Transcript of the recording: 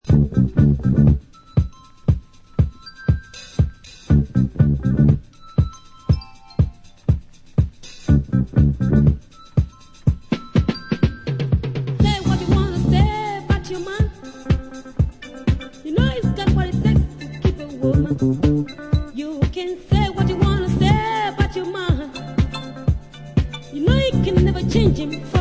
You can say what you wanna say about your man. You know you can never change him.